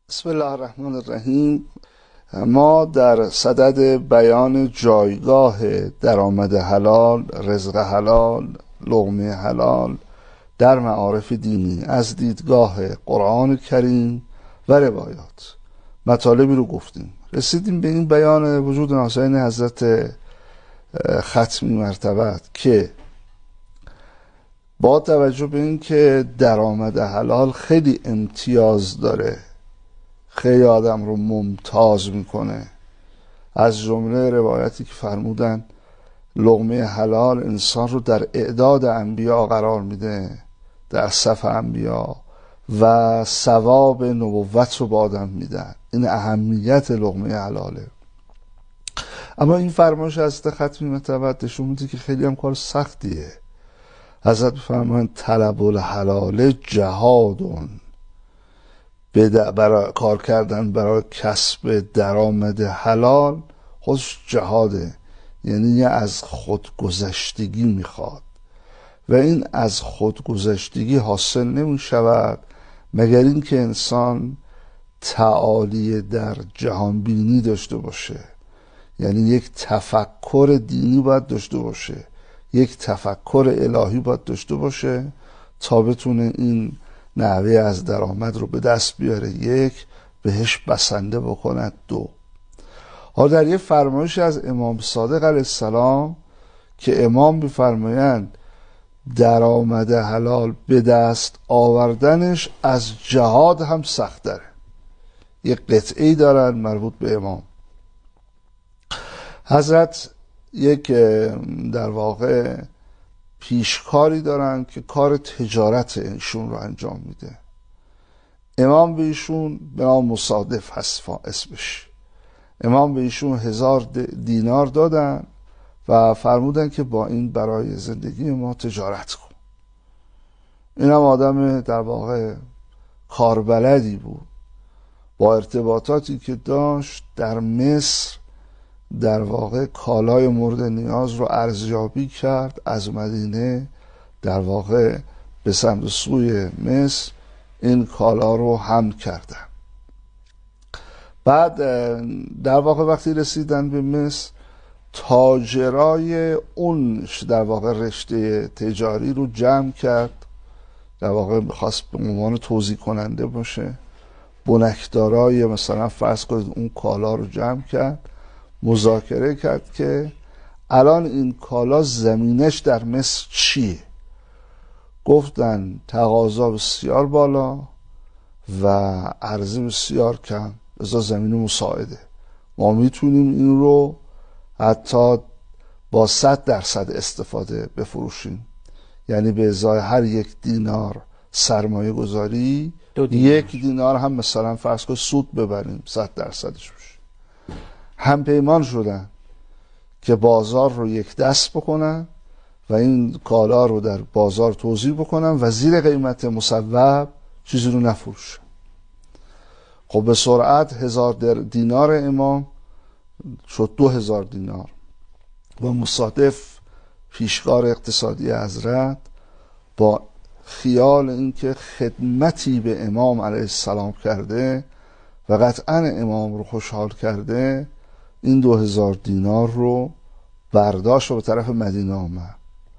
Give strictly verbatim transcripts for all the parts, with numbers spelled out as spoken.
بسم الله الرحمن الرحیم. ما در صدد بیان جایگاه درآمد حلال، رزق حلال، لقمه حلال در معارف دینی از دیدگاه قرآن کریم و روایات مطالبی رو گفتیم. رسیدیم به این بیان وجود ناصرین حضرت ختمی مرتبت که با توجه به این که درآمد حلال خیلی امتیاز داره، خیلی آدم رو ممتاز میکنه، از جمله روایتی که فرمودن لقمه حلال انسان رو در اعداد انبیا قرار میده، در صف انبیا، و ثواب نبوت رو به آدم میدن. این اهمیت لقمه حلاله. اما این فرمایش حضرت ختمی مرتبت نشون میده که خیلی هم کار سختیه. حضرت فرمایند طلب الحلال جهادون، برای کار کردن برای کسب درآمد حلال خودش جهاده، یعنی از خودگذشتگی میخواد و این از خودگذشتگی حاصل نمی شود مگر این که انسان تعالی در جهان بینی داشته باشه، یعنی یک تفکر دینی باید داشته باشه، یک تفکر الهی باید داشته باشه تا بتونه این نحوه از درآمد رو به دست بیاره، یک بهش بسنده بکند، دو. حالا در یک فرمایش از امام صادق علیه السلام که امام می‌فرمایند درآمد حلال به دست آوردنش از جهاد هم سخت داره. یک قطعه‌ای دارن مربوط به امام. حضرت یک در واقع پیشکاری دارن که کار تجارت ایشون رو انجام میده. امام به ایشون به نام مصادف هست اسمش. امام به ایشون هزار دینار دادن و فرمودن که با این برای زندگی ما تجارت کن. این هم آدم در واقع کاربلدی بود. با ارتباطاتی که داشت در مصر در واقع کالای مورد نیاز رو ارزیابی کرد، از مدینه در واقع به سمت سوی مصر این کالا رو حمل کردن. بعد در واقع وقتی رسیدن به مصر، تاجرای اون در واقع رشته تجاری رو جمع کرد، در واقع میخواست به عنوان توزیع کننده باشه. بنکدارای مثلا فرض کنید اون کالا رو جمع کرد، مذاکره کرد که الان این کالا زمینش در مصر چیه؟ گفتن تقاضا بسیار بالا و عرضه بسیار کم، لذا زمین مساعده. ما میتونیم این رو حتی با صد درصد استفاده بفروشیم، یعنی به ازای هر یک دینار سرمایه گذاری یک دینار هم مثلا فرض کن سود ببریم، صد درصدش بشه. هم پیمان شدن که بازار رو یک دست بکنن و این کالا رو در بازار توزیع بکنن و زیر قیمت مصوب چیزی رو نفروشن. خب به سرعت هزار دینار امام شد دو هزار دینار و مصادف پیشکار اقتصادی حضرت با خیال اینکه خدمتی به امام علیه السلام کرده و قطعا امام رو خوشحال کرده، این دو هزار دینار رو برداشت و به طرف مدینه آمد.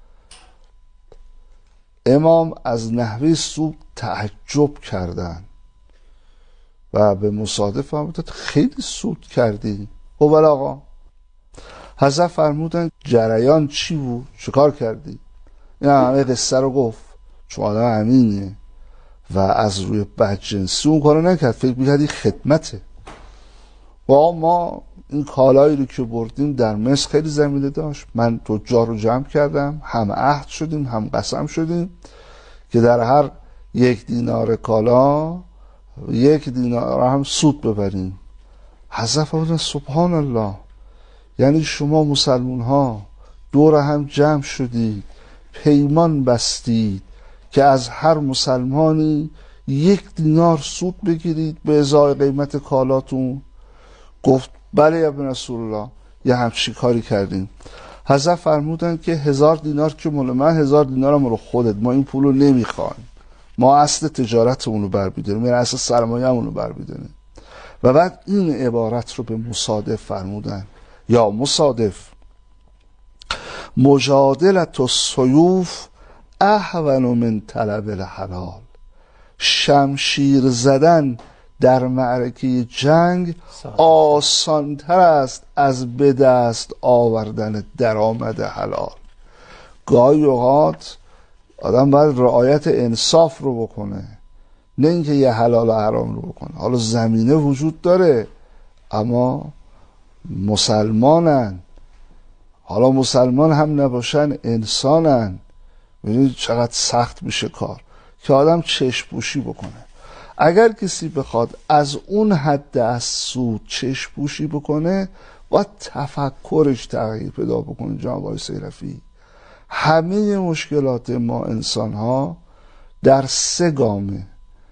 امام از نحوه سود تعجب کردن و به مصادف فرمودند خیلی سود کردی. خب ولی آقا، حضرت فرمودن جریان چی بود؟ چه کار کردی؟ این همه قصه رو گفت، چون آدم امینه و از روی بدجنسی اون کارو نکرد، فکر می‌کردی خدمته. و ما این کالایی رو که بردیم در مصر خیلی زمینه داشت، من تجار رو جمع کردم، هم عهد شدیم هم قسم شدیم که در هر یک دینار کالا یک دینار هم سود ببریم. حضرت فرمودن سبحان الله، یعنی شما مسلمون ها دور هم جمع شدید، پیمان بستید که از هر مسلمانی یک دینار سود بگیرید به ازای قیمت کالاتون؟ گفت بله یا ابن رسول الله، یه همچی کاری کردیم. حضرت فرمودن که هزار دینار که مال من، هزار دینار مال خودت، ما این پولو نمیخوایم، ما اصل تجارتمون رو برمی‌داریم، یعنی اصل سرمایه‌مون رو برمی‌داریم. و بعد این عبارت رو به مصادف فرمودن: یا مصادف، مجادلت السیوف اهون من طلب الحلال. شمشیر زدن در معرکه جنگ آسان‌تر است از به دست آوردن درآمد حلال. گاهی اوقات آدم باید رعایت انصاف رو بکنه، نه اینکه یه حلال و حرام رو بکنه. حالا زمینه وجود داره اما مسلمانن، حالا مسلمان هم نباشن انسانن. ببینید چقدر سخت میشه کار که آدم چشم پوشی بکنه. اگر کسی بخواد از اون حد از سود چشم پوشی بکنه باید تفکرش تغییر پیدا بکنه. جناب آقای سیرفی، همه مشکلات ما انسان ها در سه گامه.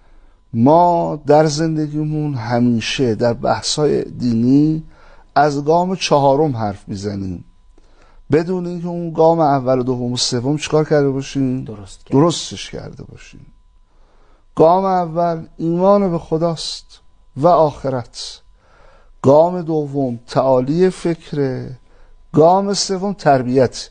ما در زندگیمون همیشه در بحث‌های دینی از گام چهارم حرف میزنیم بدون اینکه اون گام اول و دوم و سوم چیکار کرده باشیم؟ درست کرد. درستش کرده باشیم. گام اول ایمان به خداست و آخرت. گام دوم تعالی فکره. گام سوم تربیت.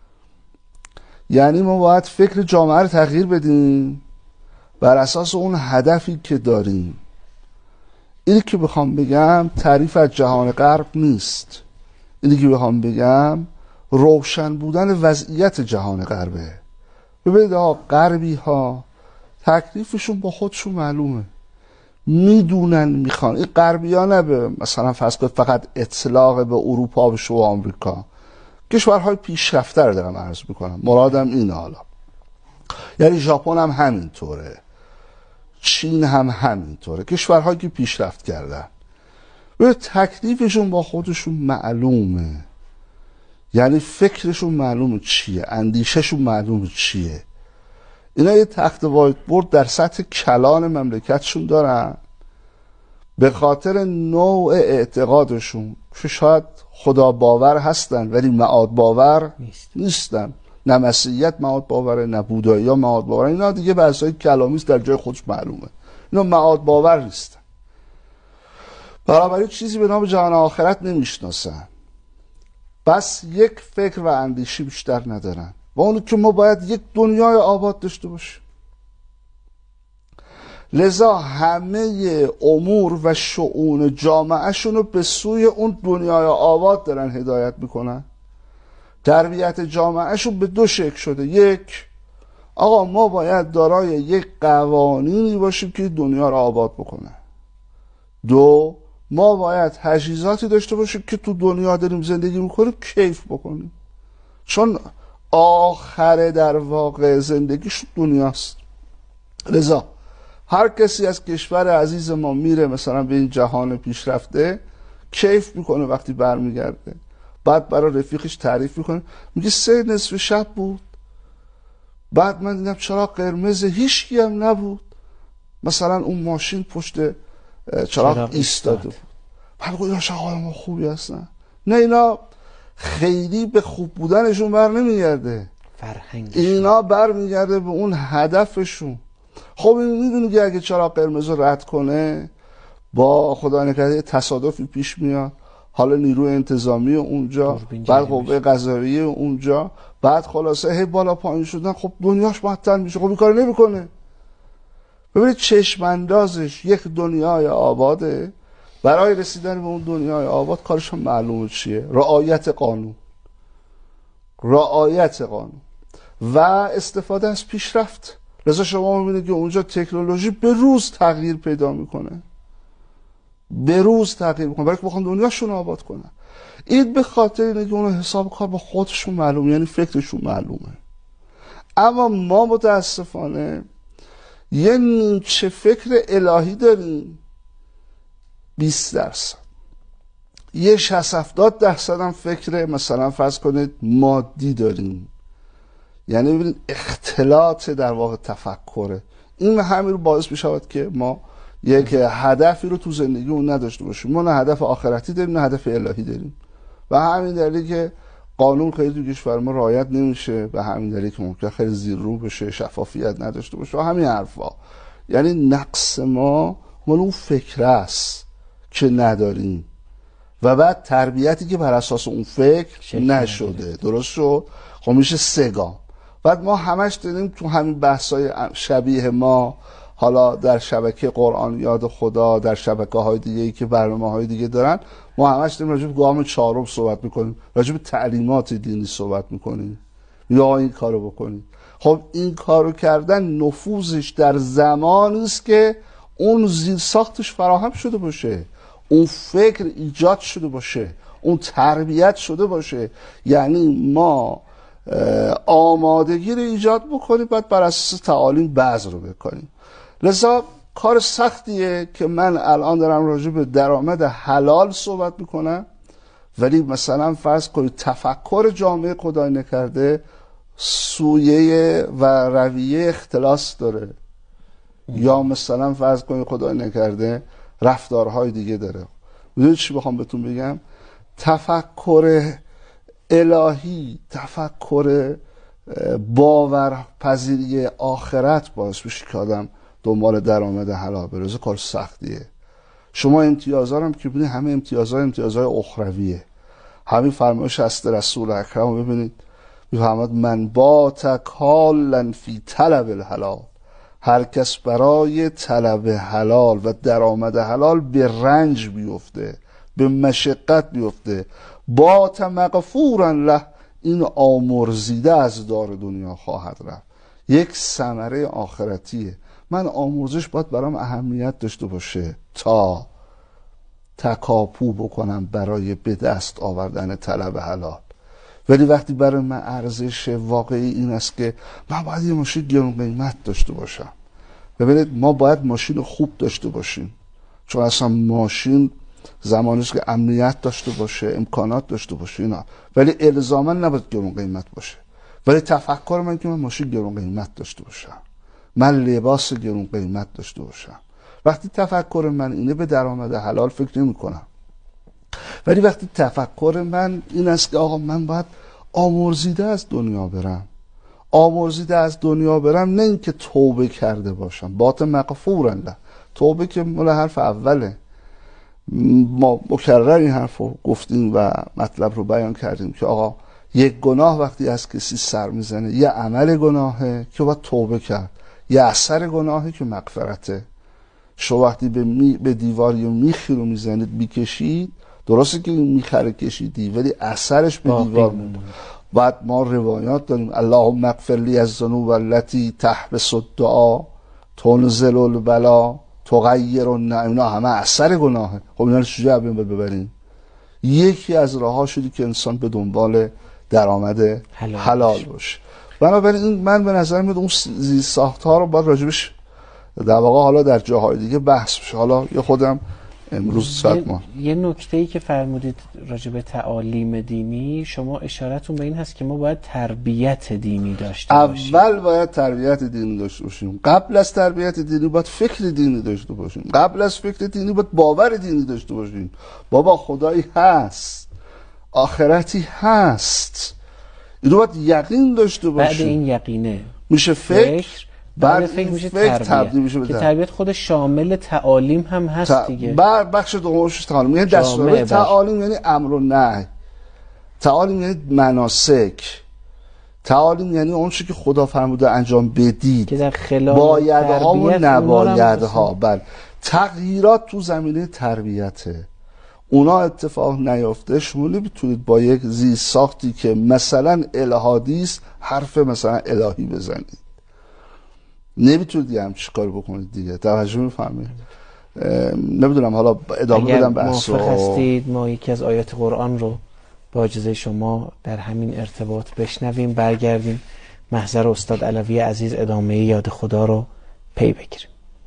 یعنی ما باید فکر جامعه رو تغییر بدیم بر اساس اون هدفی که داریم. اینی که بخوام بگم تعریف از جهان غرب نیست. اینی که بخوام بگم روشن بودن وضعیت جهان غربه. ببینید ها، غربی ها تکلیفشون با خودشون معلومه، میدونن میخوان. این غربی ها نه به مثلا فرض کنید فقط اطلاق به اروپا بشه و آمریکا، کشورهای پیشرفته رو دارم عرض میکنم، مرادم اینه. حالا یعنی ژاپن هم همینطوره، چین هم همینطوره، کشورهایی که پیشرفت کردن. به تکلیفشون با خودشون معلومه، یعنی فکرشون معلومه چیه، اندیشهشون معلومه چیه. اینا یه تخت وایت بورد در سطح کلان مملکتشون دارن به خاطر نوع اعتقادشون که شاید خدا باور هستن ولی معاد باور نیست. نیستن. نه مسیحیت معاد باوره، نه بودایی ها معاد باوره. اینا دیگه بحثای کلامیست در جای خودش معلومه. اینا معاد باور نیستن. برابری چیزی به نام جهان آخرت نمیشناسن. بس یک فکر و اندیشی بیشتر ندارن و اونو که ما باید یک دنیای آباد داشته باشیم. لذا همه امور و شؤون جامعهشون رو به سوی اون دنیای آباد دارن هدایت میکنن. تربیت جامعهشون به دو شکل شده. یک، آقا ما باید دارای یک قوانینی باشیم که دنیا رو آباد بکنه. دو، ما باید تجهیزاتی داشته باشیم که تو دنیا داریم زندگی میکنیم کیف بکنیم، چون آخر در واقع زندگیش دنیاست. لذا هر کسی از کشور عزیز ما میره مثلا به این جهان پیشرفته کیف میکنه، وقتی برمیگرده بعد برای رفیقش تعریف میکنه، میگه سه نصف شب بود، بعد من دیدم چراغ قرمز، هیچکی هم نبود، مثلا اون ماشین پشت چراغ ایستاده بود. بعد گفتم شغال ما خوبی هستن. نه، اینا خیلی به خوب بودنشون بر نمیگرده، فرهنگشون اینا بر میگرده به اون هدفشون. خب این میدونی که اگه چراغ قرمز رو رد کنه با خدا نکرده تصادفی پیش میاد، حالا نیروی انتظامی اونجا، بعد قوه قضاییه اونجا، بعد خلاصه هی بالا پایین شدن، خب دنیاش معطل میشه. خب این کار نمیکنه. ببینید چشم اندازش یک دنیای آباده. برای رسیدن به اون دنیای آباد کارش هم معلومه چیه؟ رعایت قانون، رعایت قانون و استفاده از پیشرفت. لذا شما میبینید که اونجا تکنولوژی به روز تغییر پیدا میکنه، به روز تغییر میکنه، برای که بخوان دنیاشون آباد کنن. این به خاطر اینه که اون حساب کار با خودشون معلومه، یعنی فکرشون معلومه. اما ما متاسفانه یه نیمچه فکر الهی داریم بیست درصد، یه شصت هفتاد درصد هم فکر مثلا فرض کنید مادی داریم. یعنی ببینید اختلاط در واقع تفکره. این همین رو باعث میشود که ما یک هدفی رو تو زندگی اون نداشته باشیم. ما نه هدف آخرتی داریم نه هدف الهی داریم و همین دلیلی که قانون خیلی تو کشور ما رعایت نمیشه، به همین دلیل که ممکن خیلی زیر رو بشه، شفافیت نداشته باشه و همین حرفا. یعنی نقص ما مال اون فکر است که نداریم و بعد تربیتی که بر اساس اون فکر نشده. درست شد؟ خب میشه سه گام. بعد ما همش داریم تو همین بحثای شبیه ما، حالا در شبکه قرآن یاد خدا، در شبکه های دیگه ای که برنامه های دیگه دارن، ما همش داریم راجع به گام چهارم صحبت میکنیم، راجع به تعلیمات دینی صحبت میکنیم، یا این کارو بکنیم. خب این کارو کردن نفوذش در زمانی است که اون زیر ساختش فراهم شده باشه، اون فکر ایجاد شده باشه، اون تربیت شده باشه. یعنی ما آمادگی رو ایجاد بکنیم، بعد بر اساس تعالیم بذر رو بکنیم. لذا کار سختیه که من الان دارم راجع به درآمد حلال صحبت میکنم، ولی مثلا فرض کنید تفکر جامعه خدای نکرده سویه و رویه اختلاس داره، یا مثلا فرض کنید خدای نکرده رفتارهای دیگه داره. میدونید چی بخوام بهتون بگم؟ تفکر الهی، تفکر باورپذیری آخرت باعث میشه که آدم دنبال درآمد حلال بره. کار سختیه. شما امتیازها هم که ببینید، همه امتیازها امتیازهای اخرویه. همین فرمایش است رسول اکرم رو ببینید، میفرماد من بات کالا فی طلب الحلال، هر کس برای طلب حلال و درآمد حلال به رنج بیفته، به مشقت بیفته، بات مغفورا له، این آمرزیده از دار دنیا خواهد رفت. یک ثمره آخرتیه. من آموزش باید برام اهمیت داشته باشه تا تکاپو بکنم برای به دست آوردن طلب حلال. ولی وقتی برای من ارزش واقعی این است که من باید یه ماشین گران قیمت داشته باشم. ببینید ما باید ماشین خوب داشته باشیم، چون اصلا ماشین زمانی است که امنیت داشته باشه، امکانات داشته باشه اینا، ولی الزاما نباید گران قیمت باشه. ولی تفکر من که من ماشین گران قیمت داشته باشم، من لباس گران قیمت داشته باشم. وقتی تفکر من اینه به درآمد حلال فکر نمی کنم. ولی وقتی تفکر من این است که آقا من باید آمرزیده از دنیا برم، آمرزیده از دنیا برم، نه اینکه توبه کرده باشم، بات مغفورا له، توبه که مال حرف اوله. ما مکرر این حرف رو گفتیم و مطلب رو بیان کردیم که آقا یک گناه وقتی از کسی سر میزنه، یه عمل گناهه که باید توبه کرد، یه اثر گناهه که مغفرته. شما وقتی به, می... به دیواری میخی رو میزنید میکشید، درسته که این میخره کشیدی ولی اثرش به دیوار بود. بعد ما روایات داریم اللهم اغفر لی الذنوب التي تحبس الدعا تنزل البلا تغیر النعم، اینا همه اثر گناهه. خب اینا رو چجوری بین ببریم؟ یکی از راه‌ها شدی که انسان به دنبال درآمد حلال, حلال باشه. بنابراین این من به نظر میاد اون زیر ساخت‌ها رو باید راجبش در واقع حالا در جاهای دیگه بحث بشه. حالا یه خودم امروز ساعت ما یه نکته‌ای که فرمودید راجع به تعالیم دینی، شما اشارتون به این هست که ما باید تربیت دینی داشته باشیم. اول باید تربیت دینی داشته باشیم. قبل از تربیت دینی باید فکر دینی داشته باشیم. قبل از فکر دینی باید باور دینی داشته باشیم. بابا خدایی هست، آخرتی هست، اینو باید یقین داشته باشیم. بعد این یقینه میشه فکر, فکر بعد فکر میشه فکر تربیت میشه که تربیت خود شامل تعالیم هم هست ت... دیگه. بعد بخش دومش تعالیم، یعنی دستور تعالیم یعنی امر و نهی، تعالیم یعنی مناسک، تعالیم یعنی اون چیزی که خدا فرموده انجام بدید که در خلال بایدها و نبایدها. بله، تغییرات تو زمینه تربیته، اونا اتفاق نیافته. شما نمیتونید با یک زیر ساختی که مثلا الهادی است حرف مثلا الهی بزنید، نمیتونید یه همچی کار بکنید دیگه. توجه میفهمید؟ نمیدونم حالا ادامه بدم بحثو. اگر موافق هستید ما یکی از آیات قرآن رو با اجازه شما در همین ارتباط بشنویم، برگردیم محضر استاد علوی عزیز ادامه یاد خدا رو پی بگیریم.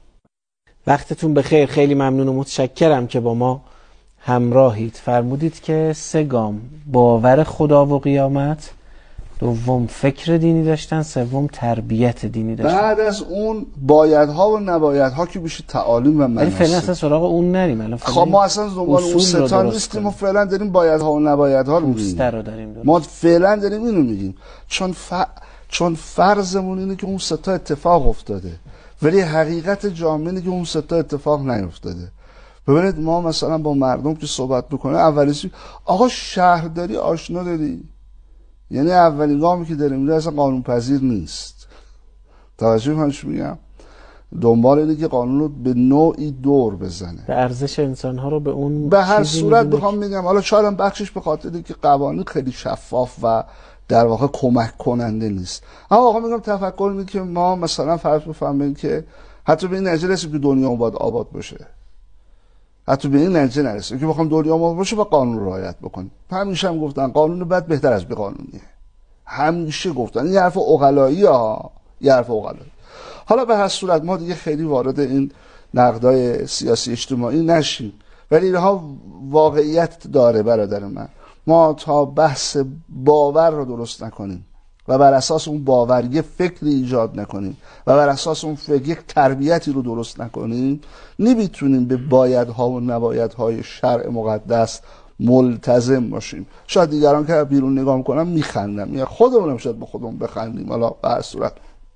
وقتتون بخیر، خیلی ممنون و متشکرم که با ما همراهید. فرمودید که سه گام: باور خدا و قیامت، دوم فکر دینی داشتن، سوم تربیت دینی داشتن. بعد از اون بایدها و نبایدها که بشه تعالیم و مناسک. ولی فعلا اصلا سراغ اون نریم. الان خب ما اصلا دنبال اون ستا نیستیم و فعلا داریم بایدها و نبایدها رو میگیم. ما فعلا داریم اینو میگیم چون ف... چون فرضمون اینه که اون ستا اتفاق افتاده، ولی حقیقت جامعه اینه که اون ستا اتفاق نیفتاده. ببینید ما مثلا با مردم که صحبت میکنه اولیش آقا شهرداری آشنا داری؟ یعنی اولین گامی که داره میره اصلا قانون پذیر نیست. توجه میکنش میگم دنبال اینه که قانون رو به نوعی دور بزنه، به ارزش انسان ها رو به اون به هر صورت بخوام میگم. حالا شاید هم بخشش به خاطر اینه که قوانین خیلی شفاف و در واقع کمک کننده نیست. اما واقعا میگم تفکر اینه که ما مثلا فرض بفهمیم که حتی به این نتیجه رسیم که دنیا باید آباد باشه، حتی به این نتیجه نرسیم که بخوام دنیا آباد باشه با قانون رعایت بکنیم. همیشه هم گفتن قانون بد بهتر از بی قانونیه، همیشه گفتن. این حرف عقلایی ها، این حرف عقلایی. حالا به هر صورت ما دیگه خیلی وارد این نقدای سیاسی اجتماعی نشیم، ولی اینها واقعیت داره برادر من. ما تا بحث باور رو درست نکنیم و بر اساس اون باور یه فکری ایجاد نکنیم و بر اساس اون فکر یک تربیتی رو درست نکنیم، نمیتونیم به بایدها و نبایدهای شرع مقدس ملتزم باشیم. شاید دیگران که بیرون نگاه میکنم میخندم، یا خودمونم شاید به خودمون بخندیم. حالا به هر صورت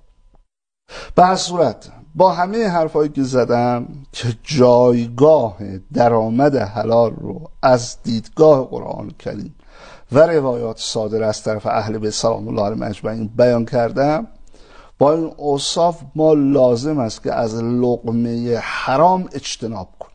به هر صورت با همه حرفایی که زدم که جایگاه درآمد حلال رو از دیدگاه قرآن کریم و روایات صادر از طرف اهل بیت سلام الله علیهم اجمعین بیان کردم، با این اوصاف ما لازم است که از لقمه حرام اجتناب کنیم.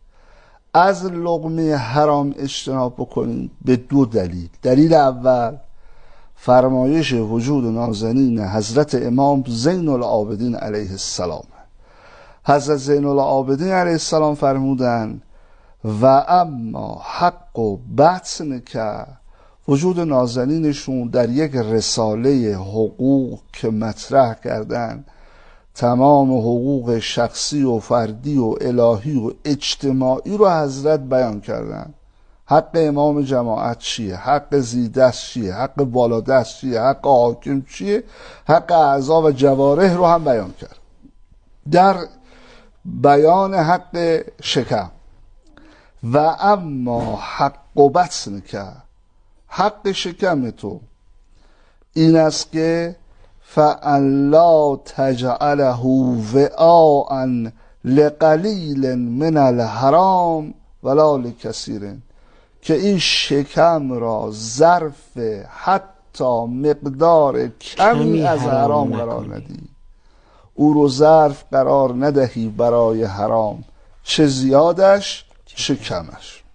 از لقمه حرام اجتناب بکنیم به دو دلیل. دلیل اول فرمایش وجود نازنین حضرت امام زین العابدین علیه السلام. حضرت زین العابدین علیه السلام فرمودن و اما حق و بطن که وجود نازنینشون در یک رساله حقوق که مطرح کردن تمام حقوق شخصی و فردی و الهی و اجتماعی رو حضرت بیان کردن. حق امام جماعت چیه، حق زیدست چیه، حق بالادست چیه، حق حاکم چیه، حق اعضا و جوارح رو هم بیان کرد. در بیان حق شکم و اما حق و بطن که حق شکم تو این است که فَأَنْ لَا تَجْعَلَهُ وِعَاءً لِقَلِيلٍ مِنَ الْحَرَامِ وَلَا لِكَثِيرٍ، که این شکم را ظرف حتی مقدار کمی از حرام قرار ندی، او رو ظرف قرار ندهی برای حرام، چه زیادش چه کمش.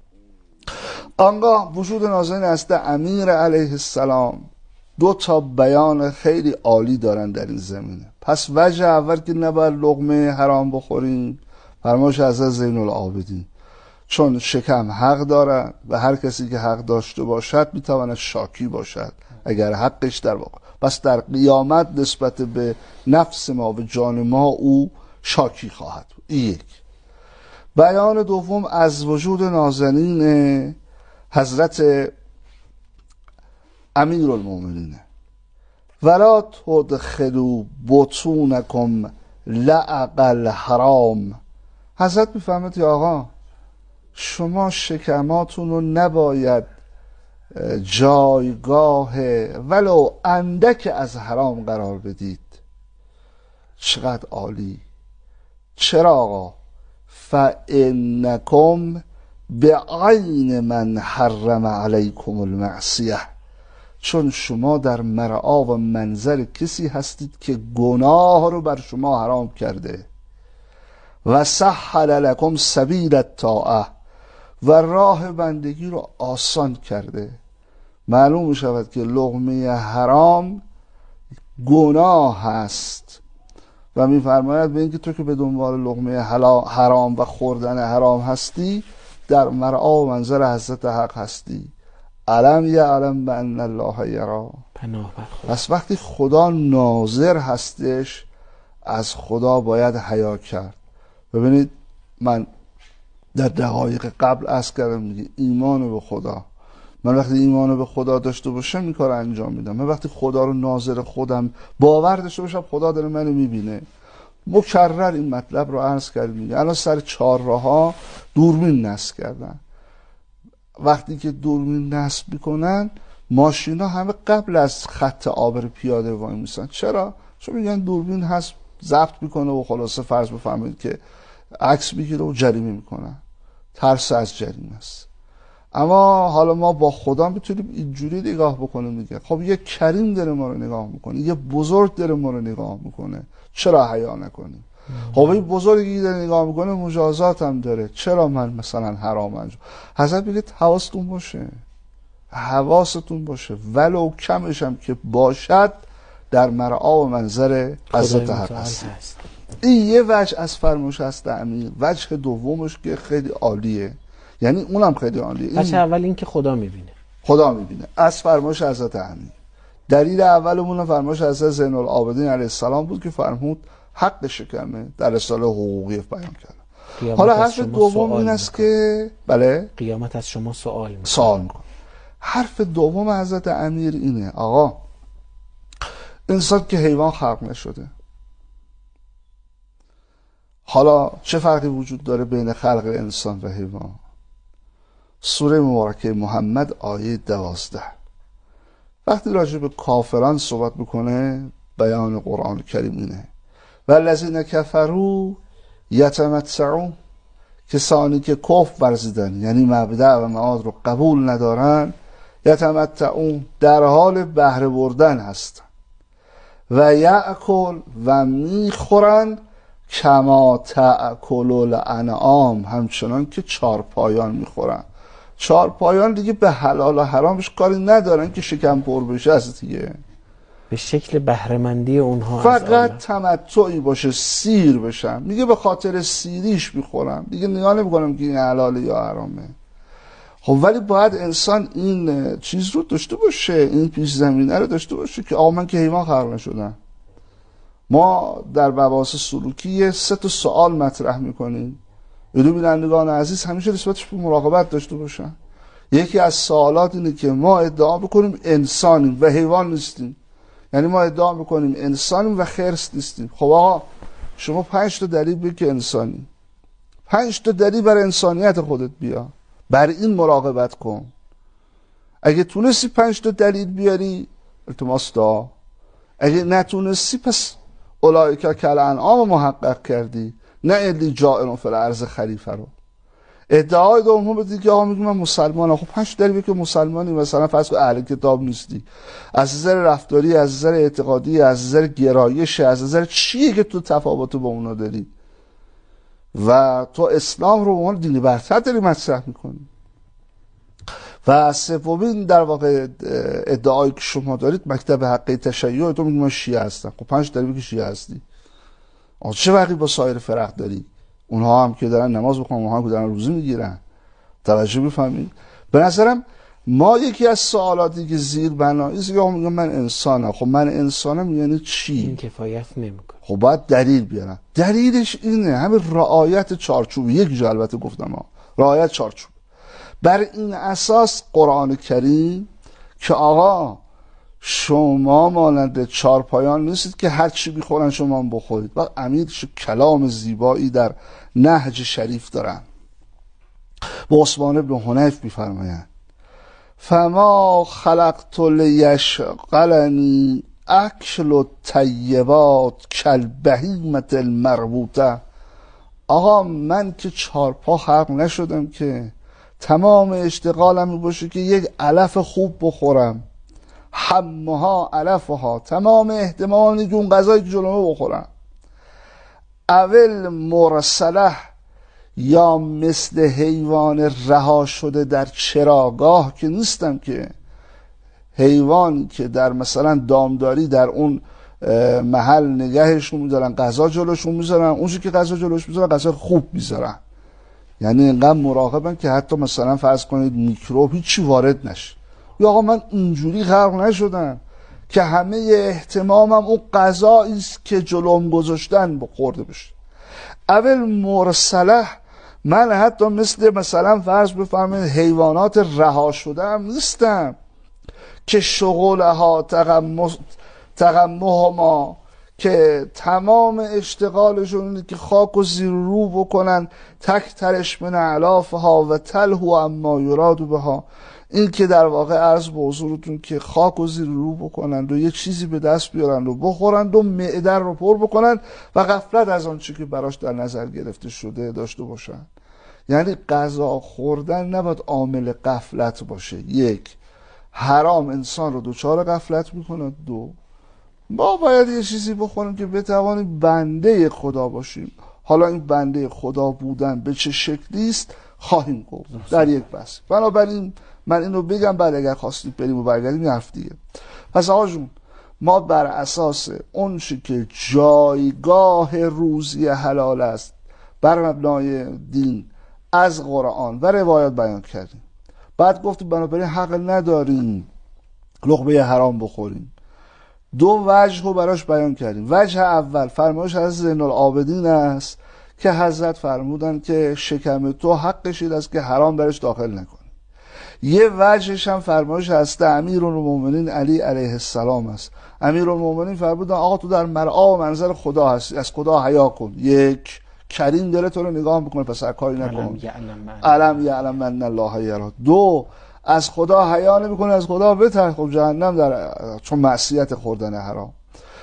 آنگاه وجود نازنین است امیر علیه السلام دو تا بیان خیلی عالی دارن در این زمینه. پس وجه اول که نباید لقمه حرام بخوریم فرمایش حضرت زین العابدین، چون شکم حق دارن و هر کسی که حق داشته باشد میتواند شاکی باشد اگر حقش در واقع. پس در قیامت نسبت به نفس ما و جان ما او شاکی خواهد بود. این یک. بیان دوم از وجود نازنین حضرت امیر المومنین ولا تدخلوا بطونکم لعق الحرام. حضرت میفهمد یا آقا شما شکماتون رو نباید جایگاه ولو اندک از حرام قرار بدید. چقدر عالی. چرا آقا؟ فَإِنَّكُمْ بِعَيْنِ من حرم علیکم المعصیه، چون شما در مرعا و منظر کسی هستید که گناه رو بر شما حرام کرده. و سهل لکم سبیل الطاعه، و راه بندگی رو آسان کرده. معلوم می شود که لقمه حرام گناه هست و می فرماید به اینکه تو که به دنبال لقمه حرام و خوردن حرام هستی در مرعا و منظر حضرت حق هستی. علم یعلم بأن الله یرا. پس وقتی خدا ناظر هستش از خدا باید حیا کرد. ببینید من در دقایق قبل عرض کردم میگه ایمان به خدا من وقتی ایمان به خدا داشته باشم این کار انجام میدم. من وقتی خدا رو ناظر خودم باور داشته باشم خدا داره منو میبینه. مکرر این مطلب رو عرض کردیم. الان سر چهارراها دوربین نصب کردن. وقتی که دوربین نصب میکنن ماشینا همه قبل از خط عابر پیاده وای میسن. چرا؟ چون میگن دوربین هست ضبط میکنه و خلاصه فرض بفرمایید که عکس میگیره و جریمه میکنن. ترس از جریمه است. اما حالا ما با خدا میتونیم اینجوری نگاه بکنیم دیگه. خب یه کریم داره ما رو نگاه میکنه، یه بزرگ داره ما رو نگاه میکنه، چرا حیا نکنیم؟ خب این بزرگی داره نگاه میکنه مجازات هم داره، چرا من مثلا حرام انجام؟ حضرت میگه حواستون باشه، حواستون باشه ولو کمش هم که باشد در مرعا و منظر حضرت حق هست. این یه وجه از فرمایش هست امیر. وجه دومش که خیلی عالیه، یعنی اونم خیلی عالیه. وجه اول این که خدا میبینه، خدا میبینه از فرمایش حضرت امیر. دلیل اولمون فرمایش حضرت زین العابدین علیه السلام بود که فرمود حق شکمه در رساله حقوقی بیان کرد. حالا حرف دوم این است که بله قیامت از شما سوال میکنه. سوال میکنه. حرف دوم حضرت امیر اینه آقا انسان که حیوان خلق نشده. حالا چه فرقی وجود داره بین خلق انسان و حیوان؟ سوره مبارکه محمد آیه دوازده وقتی راجع به کافران صحبت میکنه بیان قرآن کریم اینه والذین کفروا یتمتعون، کسانی که کفر ورزیدن یعنی مبدأ و معاد رو قبول ندارن، یتمتعون در حال بهره بردن هستن، و یأکل و میخورن کما تأکل الانعام، همچنان که چارپایان میخورن. چارپایان دیگه به حلال و حرامش کاری ندارن که شکم پر بشه از دیگه، به شکل بهره‌مندی اونها فقط تمتعی باشه، سیر بشن. میگه به خاطر سیریش میخورم دیگه، نگاه نمیکنم که این حلاله یا حرامه. خب ولی باید انسان این چیز رو داشته باشه، این پیش زمینه رو داشته باشه که آقا من که حیوان خلق نشدم. ما در مباحث سلوکی سه تا سوال مطرح میکنیم، بدون بینندگان عزیز همیشه نسبتش به مراقبت داشته باشن. یکی از سوالات اینه که ما ادعا بکنیم انسانیم و حیوان نیستیم، یعنی ما ادعا بکنیم انسانیم و خرس نیستیم. خب آقا شما پنج تا دلیل بگی که انسانی، پنج تا دلیل برای انسانیت خودت بیا، بر این مراقبت کن. اگه تونستی پنج تا دلیل بیاری التماس دا، اگه نتونستی پس اولئک کالانعام محقق کردی، نه الی جائر فی الارض خلیفه رو. ادعای دوم بدی که آقا میگم من مسلمانم. خب پنج دلیل که مسلمانی، مثلا فرض کن اهل کتاب نیستی، از نظر رفتاری، از نظر اعتقادی، از نظر گرایش، از نظر چیه که تو تفاوت با اونا داری و تو اسلام رو به عنوان دین برتر داری مطرح میکنی. و سومین در واقع ادعایی که شما دارید مکتب حقه تشیع، تو میگی من شیعه هستم. خب پنج دلیل که شیعه هستی، آقا چه فرقی با سایر فرق داری؟ اونها هم که دارن نماز بخونن، اونها هم که دارن روزه میگیرن. توجه بفهمید. به نظرم ما یکی از سوالاتی که زیر بنایی است که میگم من انسانم. خب من انسانم یعنی چی؟ این کفایت نمیکنه. خب باید دلیل بیارن. دلیلش اینه همین رعایت چارچوب. یک جا البته گفتم ها، رعایت چارچوب. بر این اساس قرآن کریم که آقا شما مانند چارپایان نیستید که هر چی بخورن شما هم بخورید. و امیر کلام زیبایی در نهج شریف دارن. با عثمان بن حنیف میفرمایند فما خلقت لیشغلنی اکل الطیبات کالبهیمة المربوطه. آقا من که چارپا خلق نشدم که تمام اشتغالم باشه که یک علف خوب بخورم، همها علفها، تمام احتمال که اون غذایی که جلومه بخورم. اول مرسله، یا مثل حیوان رها شده در چراگاه که نیستم، که حیوان که در مثلا دامداری در اون محل نگهشون میدارن، غذا جلوشون میذارن، اونجوری که غذا جلوش میذارن غذا خوب میذارن. یعنی اینقدر مراقبن که حتی مثلا فرض کنید میکروب هیچی وارد نشه. یا آقا من اینجوری خلق نشدم که همه اهتمامم اون غذایی است که جلوم گذاشتن بخورده بشه. اول مرسله، من حتی مثل مثلا فرض بفرمایید حیوانات رها شده هم نیستم که شغلها تقمه تقمه ما که تمام اشتغالشون اینه که خاک و زیر رو بکنن، تک ترش من علافها و تلهو اما یراد بها. این که در واقع عرض به حضورتون که خاک و زیر رو بکنند و یه چیزی به دست بیارند و بخورند و معده رو پر بکنند و غفلت از آن چیزی که براش در نظر گرفته شده داشته باشند. یعنی غذا خوردن نباید عامل غفلت باشه. یک، حرام انسان رو دوچار غفلت میکنه. دو، ما باید یه چیزی بخوریم که بتوانیم بنده خدا باشیم. حالا این بنده خدا بودن به چه شکلی است خواهیم گفت در یک بحث. بنابراین من اینو بگم بعد اگر خواستید بریم و برگردیم یه حرف دیگه. پس آقا جون، ما بر اساس اون چی که جایگاه روزی حلال است بر مبنای دین از قرآن و روایات بیان کردیم. بعد گفتیم بنابراین حق نداریم لقمه حرام بخوریم. دو وجه رو براش بیان کردیم. وجه اول فرمایش از زین العابدین است که حضرت فرمودن که شکم تو حقش این است که حرام برش داخل نکنی. یه وجهش هم فرمایش از امیرالمومنین علی علیه السلام است. امیرالمومنین فرمودن آقا تو در مرعا و منظر خدا هستی، از خدا حیا کن. یک، کریم دلت رو نگاه میکنه پس هر کاری نکن. علم یعلم من الله یرا. دو، از خدا حیا نمیکنه، از خدا بترس، خب جهنم در چون معصیت خوردن حرام.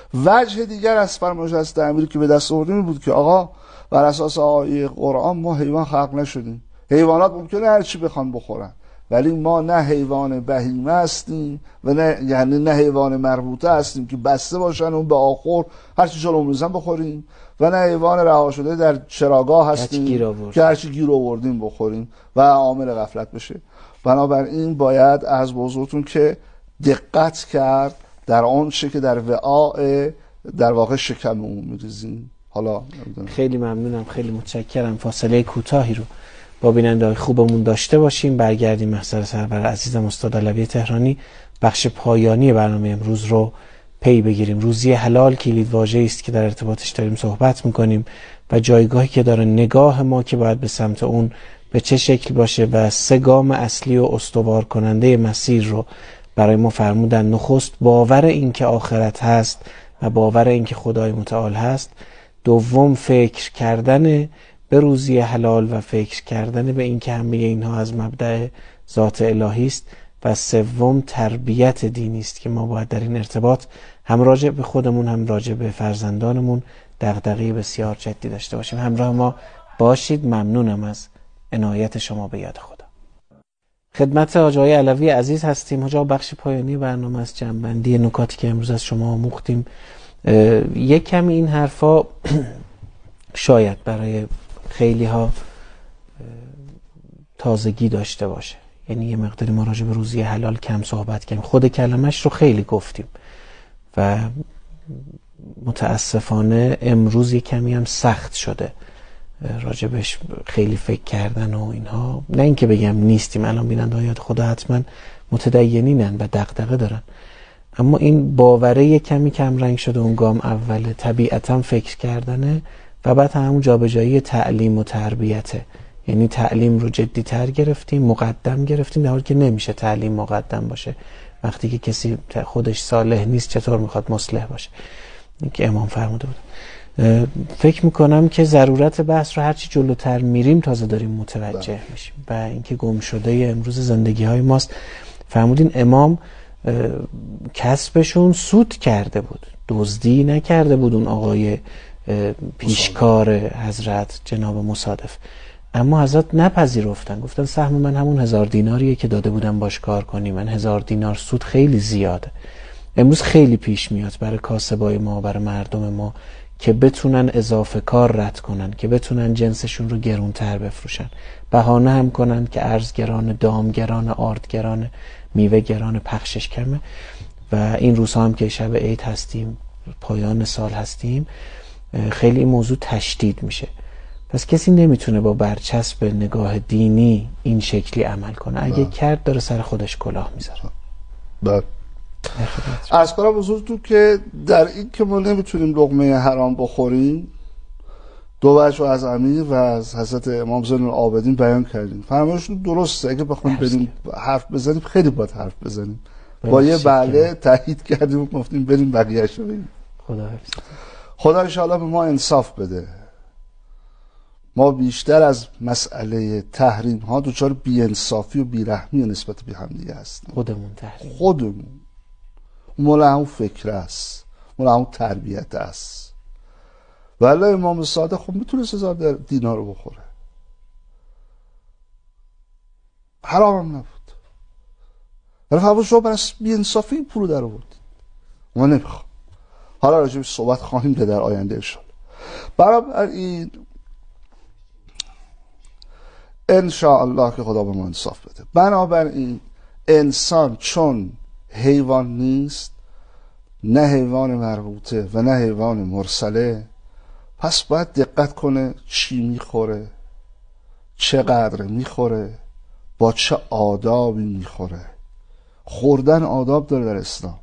وجه دیگر از فرمایش از امیر که به دست آوردیم بود که آقا بر اساس آیه قرآن ما حیوان خلق نشدیم. حیوانات ممکنه هر چی بخوان بخورن، ولی ما نه حیوان بهیمه هستیم و نه یعنی نه حیوان مربوطه هستیم که بسته باشن اون به آخر هر چی جلو میزن بخوریم، و نه حیوان رها شده در چراگاه هستیم که هر چی گیر آوردیم بخوریم و عامل غفلت بشه. بنابراین باید از بزرگتون که دقت کرد در آن چه که در وعاء در واقع شکم اون میریزیم. حالا خیلی ممنونم، خیلی متشکرم. فاصله کوتاهی رو با بیننده‌های خوبمون داشته باشیم، برگردیم محضر سرور عزیزم استاد علوی تهرانی بخش پایانی برنامه امروز رو پی بگیریم. روزی حلال کلید واژه‌ای است که در ارتباطش داریم صحبت می‌کنیم و جایگاهی که داره نگاه ما که باید به سمت اون به چه شکل باشه و سه گام اصلی و استوار کننده مسیر رو برای ما فرمودن. نخست باور این که آخرت هست و باور این که خدای متعال هست. دوم فکر کردن به روزی حلال و فکر کردن به این که همه اینها از مبدأ ذات الهی است. و سوم تربیت دینی است که ما باید در این ارتباط هم راجع به خودمون هم راجع به فرزندانمون دغدغه بسیار جدی داشته باشیم. همراه ما باشید. ممنونم از عنایت شما به یاد خدا. خدمت حاج آقای علوی عزیز هستیم. حاج آقا بخش پایانی برنامه از جنبندی نکاتی که امروز از شما آموختیم. یک کمی این حرفا شاید برای خیلی ها تازگی داشته باشه، یعنی یه مقداری ما راجع به روزی حلال کم صحبت کردیم، خود کلمش رو خیلی گفتیم و متاسفانه امروز یه کمی هم سخت شده راجع بهش خیلی فکر کردن و اینها. نه اینکه بگم نیستیم، الان بیننده‌های خدا حتما متدینینن و دغدغه دارن، اما این باوره یه کمی کم رنگ شده. اون گام اوله طبیعتا فکر کردنه و بعد همون جابجایی تعلیم و تربیته. یعنی تعلیم رو جدی تر گرفتیم، مقدم گرفتیم، در حالی که نمیشه تعلیم مقدم باشه. وقتی که کسی خودش صالح نیست چطور میخواد مصلح باشه؟ این که امام فرموده بود. فکر میکنم که ضرورت بحث رو هرچی جلوتر میریم تازه داریم متوجه میشیم و اینکه گم شده امروز زندگی های ماست. فرمودین امام کسبشون سود کرده بود، دزدی نکرده بود اون آقای پیشکار حضرت جناب مصادف، اما حضرت نپذیرفتن، گفتن سهم من همون هزار دیناریه که داده بودم باش کار کنی. من هزار دینار سود خیلی زیاده. امروز خیلی پیش میاد برای کاسبای ما، برای مردم ما که بتونن اضافه کار رد کنن، که بتونن جنسشون رو گرونتر بفروشن. بهانه هم کنن که ارز گران، دام گران، آرد گران، میوه گران، پخشش کمه. و این روزها هم که شب عید هستیم، پایان سال هستیم، خیلی این موضوع تشدید میشه. پس کسی نمیتونه با برچسب نگاه دینی این شکلی عمل کنه. اگه با. کرد داره سر خودش کلاه میذاره. بله. از کنم حضورتون که در این که ما نمیتونیم لقمه حرام بخوریم، دو وجه از امیر و از حضرت امام زین العابدین بیان کردیم. فرمایشون درسته، اگه بخوایم بریم حرف بزنیم خیلی باید حرف بزنیم. با یه بله تایید کردیم و گفتیم بریم بقیه‌اشو بگیم. خدا حفظ. خدا ان شاءالله به ما انصاف بده. ما بیشتر از مسئله تحریم ها دچار بی‌انصافی و بی‌رحمی نسبت به هم دیگه هستیم. خودمون تحریم. خودمون. مال همون فکر است. مال همون تربیت است. ولی امام صادق خب میتونه هزار دینار رو بخوره. حرام هم نبود. ولی فرض شما برای بی‌انصافی این پول در آورد. ما نمیخوام. حالا راجع به صحبت خواهیم که در آینده ان شاءالله. برای این ان شاء الله که خدا به ما انصاف بده. بنابراین انسان چون حیوان نیست، نه حیوان مربوطه و نه حیوان مرسله، پس باید دقت کنه چی میخوره، چقدر میخوره، با چه آدابی میخوره. خوردن آداب داره در اسلام.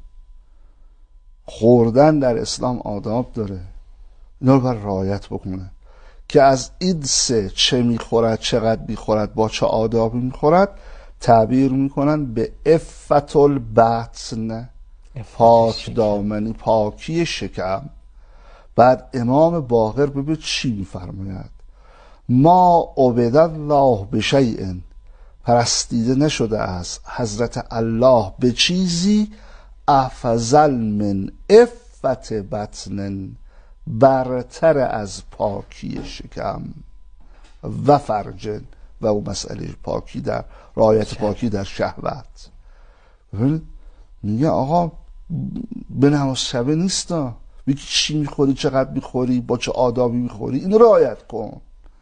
خوردن در اسلام آداب داره. اینا رو باید رعایت بکنه که از این سه چه میخورد، چقدر میخورد، با چه آدابی میخورد تعبیر میکنن به عفت البطن، پاک دامنی، پاکی شکم. بعد امام باقر ببین چی میفرماید: ما عبد الله بشیء، پرستیده نشده است حضرت الله به چیزی افضل من عفت بطن، برتر از پاکی شکم و فرج، و اون مسئله پاکی در رعایت پاکی در شهوت. میگه آقا به نماز شبه نیستا، میگه چی میخوری، چقدر میخوری، با چه آدابی میخوری، اینو رعایت کن.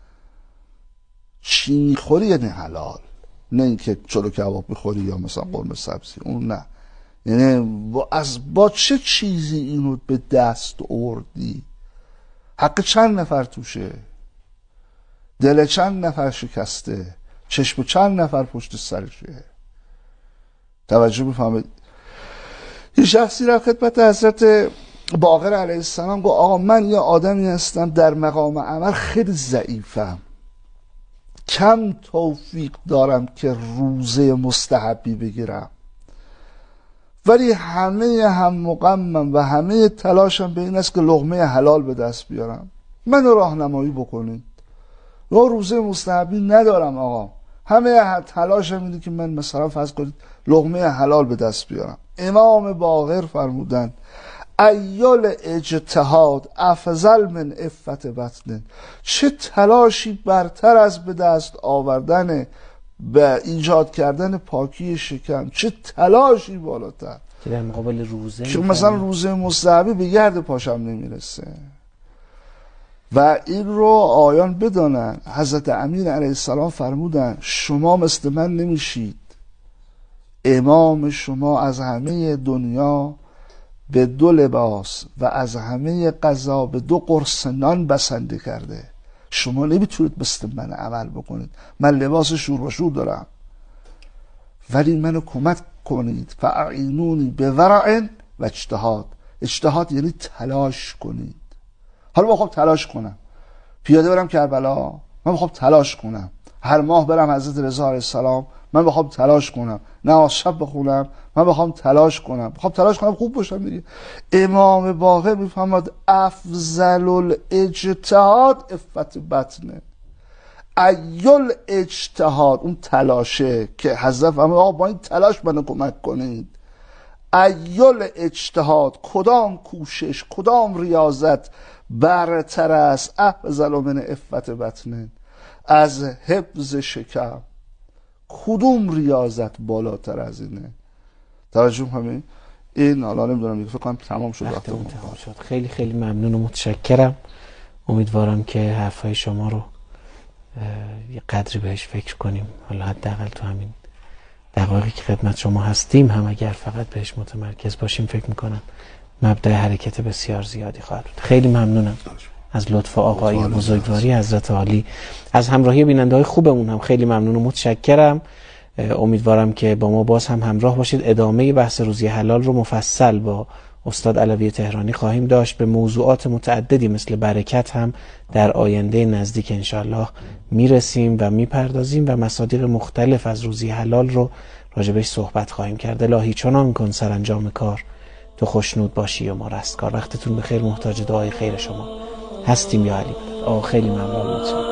چی میخوری یعنی حلال، نه اینکه چلو کباب میخوری یا مثلا قرمه سبزی، اون نه. یعنی با از با چه چیزی اینو به دست آوردی، حق چند نفر توشه، دل چند نفر شکسته، چشم چند نفر پشت سرشه. توجه بفهمید. یه شخصی رفت خدمت حضرت باقر علیه السلام گفت آقا من یه آدمی هستم در مقام عمل خیلی ضعیفم، کم توفیق دارم که روزه مستحبی بگیرم، ولی همه هم مقمم و همه تلاشم به این است که لقمه حلال به دست بیارم، منو راهنمایی بکنید. و روزه مستحبی ندارم آقا، همه تلاشم اینه که من مثلا فرض کنید لقمه حلال به دست بیارم. امام باقر فرمودن ایال اجتهاد افضل من عفت بطن، چه تلاشی برتر از به دست آوردن به ایجاد کردن پاکی شکم، چه تلاشی بالاتر که در مقابل روزه که مثلا روزه مستحبی به گرد پاشم نمیرسه. و این رو آیان بدانن. حضرت امیر علیه السلام فرمودن شما مثل من نمیشید، امام شما از همه دنیا به دو لباس و از همه غذا به دو قرص نان بسنده کرده، شما نمیتونید مثل من عمل بکنید. من لباس شور و شور دارم، ولی منو کمک کنید، فاعینونی به ورع و اجتهاد. اجتهاد یعنی تلاش کنید. حالا من بخوام تلاش کنم پیاده برم کربلا، من بخوام تلاش کنم هر ماه برم حضرت رضا علیه السلام، من بخوام تلاش کنم نماز شب بخونم، من بخوام تلاش کنم بخوام تلاش کنم خوب باشم دیگه. امام باقر میفهمد افضل الاجتهاد عفت بطنه. ایل اجتهاد، اون تلاشه که حضرت فرمود آقا با این تلاش منو کمک کنید. ایل اجتهاد، کدام کوشش، کدام ریاضت برتر است افضل من عفت بطنه، از حفظ شکم. کدوم ریاضت بالاتر از اینه؟ توجه همین این حالا نمیدونم فکر کنم تمام شد. وقتمون تمام شد. خیلی خیلی ممنون و متشکرم. امیدوارم که حرفای شما رو یه قدری بهش فکر کنیم، حالا حداقل تو همین دقایقی که خدمت شما هستیم هم اگر فقط بهش متمرکز باشیم فکر میکنم مبدأ حرکت بسیار زیادی خواهد بود. خیلی ممنونم از لطف آقایی و بزرگواری حضرت عالی، از همراهی بیننده های خوبمون هم خیلی ممنون و متشکرم. امیدوارم که با ما باز هم همراه باشید. ادامه بحث روزی حلال رو مفصل با استاد علوی تهرانی خواهیم داشت. به موضوعات متعددی مثل برکت هم در آینده نزدیک انشاءالله میرسیم و میپردازیم و مصادیق مختلف از روزی حلال رو راجبش صحبت خواهیم کرد. الهی چنان کن سرانجام کار، تو خوشنود باشی و ما رستگار. وقتتون بخیر، محتاج دعای خیر شما هستیم یا علی. آه خیلی ممنون.